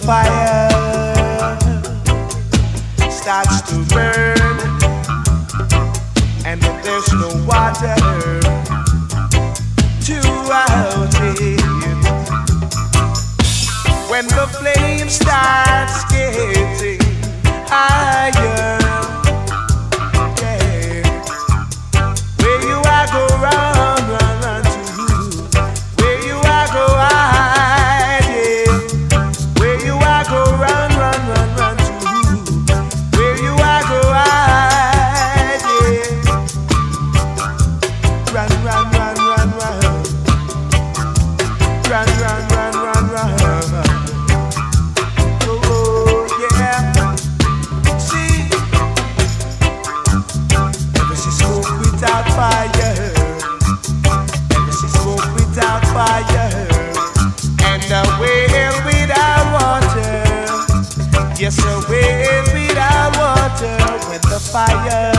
fire starts to burn, and if there's no water to out it, when the flame starts getting higher, yeah, where you are go run, run, run to, where you are go hide, yeah, where you are go run, run, run, run to, where you are go hide, yeah, run, run, run, run, run, run, run, run, run, run. Fire, and she smoke without fire, and a well without water. Yes, a well without water. When the fire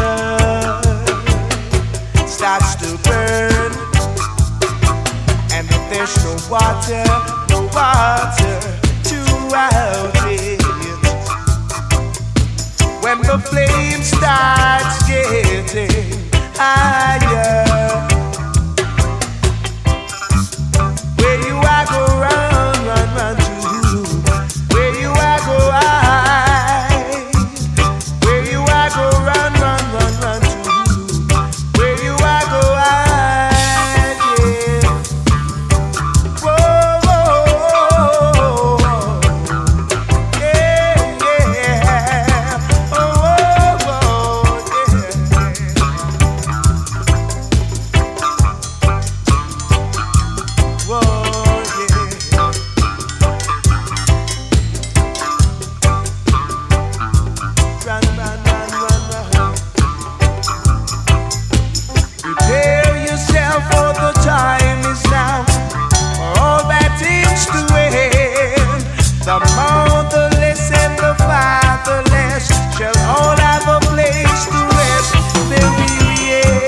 starts to burn, and if there's no water to out it, when the flame starts getting higher, where you are go run, run, run to, where you are go hide, where you are go run, run, run, run to, where you are go hide, yeah. Whoa, whoa, yeah, yeah. Oh, whoa, yeah. Prepare yourself, for the time is now for all that is to end. The motherless and the fatherless shall all have a place to rest. Their weary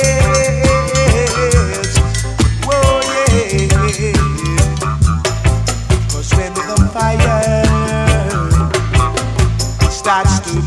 heads. Whoa, yeah. 'Cause when the fire starts to